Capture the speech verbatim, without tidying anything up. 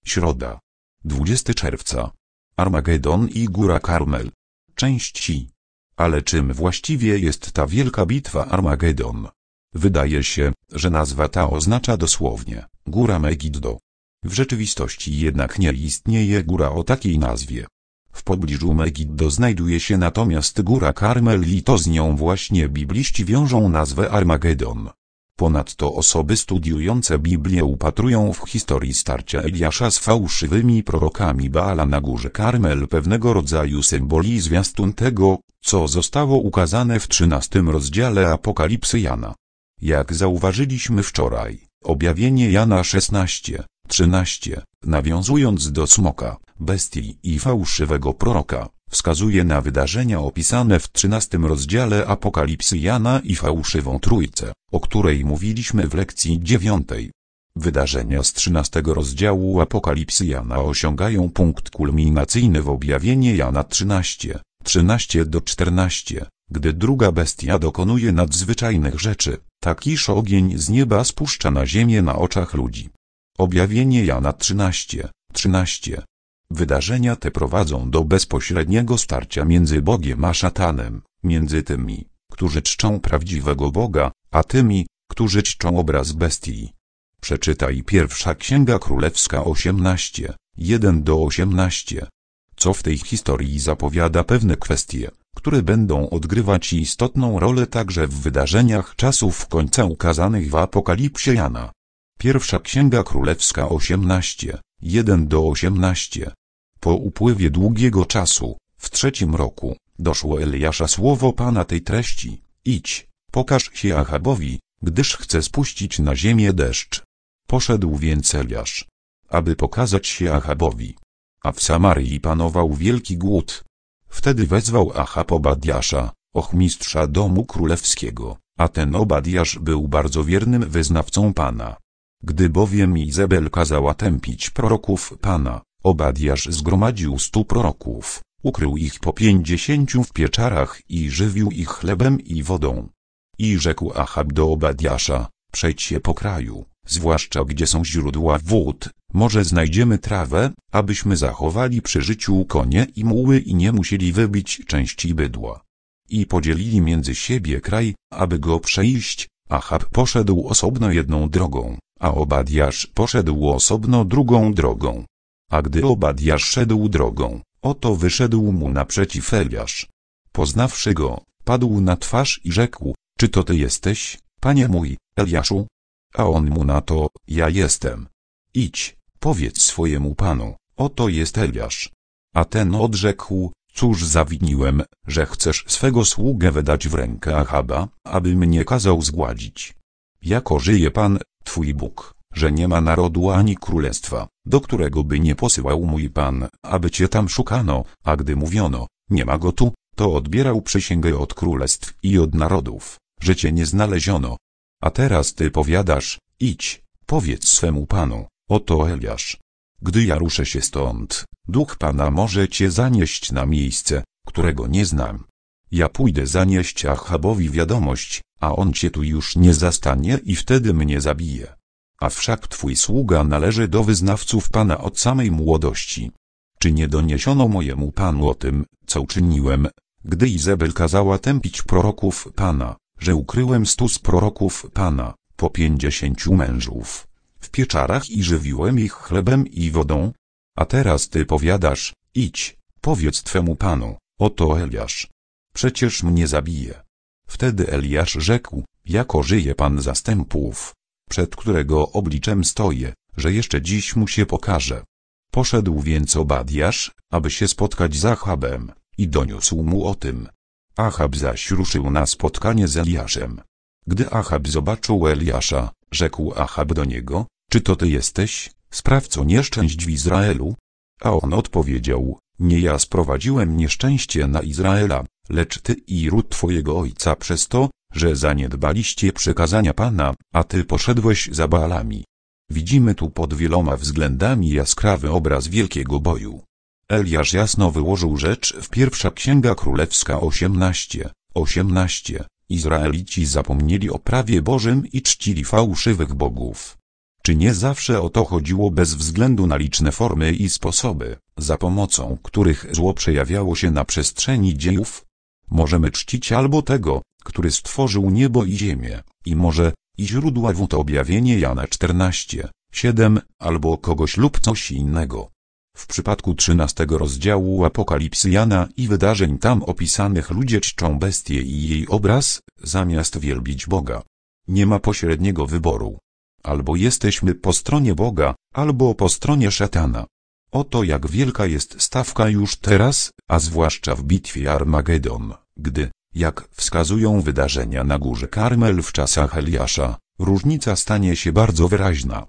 Środa. dwudziestego czerwca. Armagedon i Góra Karmel. Część I. Ale czym właściwie jest ta wielka bitwa Armagedon? Wydaje się, że nazwa ta oznacza dosłownie Góra Megiddo. W rzeczywistości jednak nie istnieje góra o takiej nazwie. W pobliżu Megiddo znajduje się natomiast Góra Karmel i to z nią właśnie bibliści wiążą nazwę Armagedon. Ponadto osoby studiujące Biblię upatrują w historii starcia Eliasza z fałszywymi prorokami Baala na Górze Karmel pewnego rodzaju symboli i zwiastun tego, co zostało ukazane w trzynastym rozdziale Apokalipsy Jana. Jak zauważyliśmy wczoraj, objawienie Jana szesnaście, trzynaście, nawiązując do smoka, bestii i fałszywego proroka, wskazuje na wydarzenia opisane w trzynastym rozdziale Apokalipsy Jana i fałszywą trójcę, o której mówiliśmy w lekcji dziewiątej. Wydarzenia z trzynastego rozdziału Apokalipsy Jana osiągają punkt kulminacyjny w objawienie Jana trzynaście, trzynaście do czternaście, gdy druga bestia dokonuje nadzwyczajnych rzeczy, tak iż ogień z nieba spuszcza na ziemię na oczach ludzi. Objawienie Jana trzynaście, trzynaście. Wydarzenia te prowadzą do bezpośredniego starcia między Bogiem a szatanem, między tymi, którzy czczą prawdziwego Boga, a tymi, którzy czczą obraz bestii. Przeczytaj Pierwsza Księga Królewska osiemnaście, jeden do osiemnastu. Co w tej historii zapowiada pewne kwestie, które będą odgrywać istotną rolę także w wydarzeniach czasów końca ukazanych w Apokalipsie Jana. Pierwsza Księga Królewska osiemnaście, jeden do osiemnastu. Po upływie długiego czasu, w trzecim roku, doszło Eliasza słowo Pana tej treści: idź, pokaż się Achabowi, gdyż chce spuścić na ziemię deszcz. Poszedł więc Eliasz, aby pokazać się Achabowi. A w Samarii panował wielki głód. Wtedy wezwał Achab Obadiasza, ochmistrza domu królewskiego, a ten Obadiasz był bardzo wiernym wyznawcą Pana. Gdy bowiem Izabel kazała tępić proroków Pana, Obadiasz zgromadził stu proroków, ukrył ich po pięćdziesięciu w pieczarach i żywił ich chlebem i wodą. I rzekł Achab do Obadiasza: przejdź się po kraju, zwłaszcza gdzie są źródła wód, może znajdziemy trawę, abyśmy zachowali przy życiu konie i muły i nie musieli wybić części bydła. I podzielili między siebie kraj, aby go przejść. Achab poszedł osobno jedną drogą, a Obadiasz poszedł osobno drugą drogą. A gdy Obadiasz szedł drogą, oto wyszedł mu naprzeciw Eliasz. Poznawszy go, padł na twarz i rzekł: czy to ty jesteś, panie mój, Eliaszu? A on mu na to: ja jestem. Idź, powiedz swojemu panu: oto jest Eliasz. A ten odrzekł: cóż zawiniłem, że chcesz swego sługę wydać w rękę Achaba, aby mnie kazał zgładzić? Jako żyje Pan, twój Bóg, że nie ma narodu ani królestwa, do którego by nie posyłał mój Pan, aby cię tam szukano, a gdy mówiono: nie ma go tu, to odbierał przysięgę od królestw i od narodów, że cię nie znaleziono. A teraz ty powiadasz: idź, powiedz swemu Panu: oto Eliasz. Gdy ja ruszę się stąd, Duch Pana może cię zanieść na miejsce, którego nie znam. Ja pójdę zanieść Achabowi wiadomość, a on cię tu już nie zastanie i wtedy mnie zabije. A wszak twój sługa należy do wyznawców Pana od samej młodości. Czy nie doniesiono mojemu Panu o tym, co uczyniłem, gdy Izabel kazała tępić proroków Pana, że ukryłem stu z proroków Pana, po pięćdziesięciu mężów, w pieczarach i żywiłem ich chlebem i wodą? A teraz ty powiadasz: idź, powiedz twemu Panu: oto Eliasz. Przecież mnie zabije. Wtedy Eliasz rzekł: jako żyje Pan zastępów, przed którego obliczem stoję, że jeszcze dziś mu się pokaże. Poszedł więc Obadiasz, aby się spotkać z Achabem, i doniósł mu o tym. Achab zaś ruszył na spotkanie z Eliaszem. Gdy Achab zobaczył Eliasza, rzekł Achab do niego: czy to ty jesteś, sprawco nieszczęść w Izraelu? A on odpowiedział: nie ja sprowadziłem nieszczęście na Izraela, lecz ty i ród twojego ojca przez to, że zaniedbaliście przykazania Pana, a ty poszedłeś za Baalami. Widzimy tu pod wieloma względami jaskrawy obraz wielkiego boju. Eliasz jasno wyłożył rzecz w Pierwsza Księga Królewska osiemnaście, osiemnaście. Izraelici zapomnieli o prawie Bożym i czcili fałszywych bogów. Czy nie zawsze o to chodziło bez względu na liczne formy i sposoby, za pomocą których zło przejawiało się na przestrzeni dziejów? Możemy czcić albo tego, który stworzył niebo i ziemię, i może i źródła w to objawienie Jana czternaście, siedem, albo kogoś lub coś innego. W przypadku trzynastego rozdziału Apokalipsy Jana i wydarzeń tam opisanych ludzie czczą bestię i jej obraz, zamiast wielbić Boga. Nie ma pośredniego wyboru. Albo jesteśmy po stronie Boga, albo po stronie szatana. Oto jak wielka jest stawka już teraz, a zwłaszcza w bitwie Armagedon, gdy, jak wskazują wydarzenia na górze Karmel w czasach Eliasza, różnica stanie się bardzo wyraźna.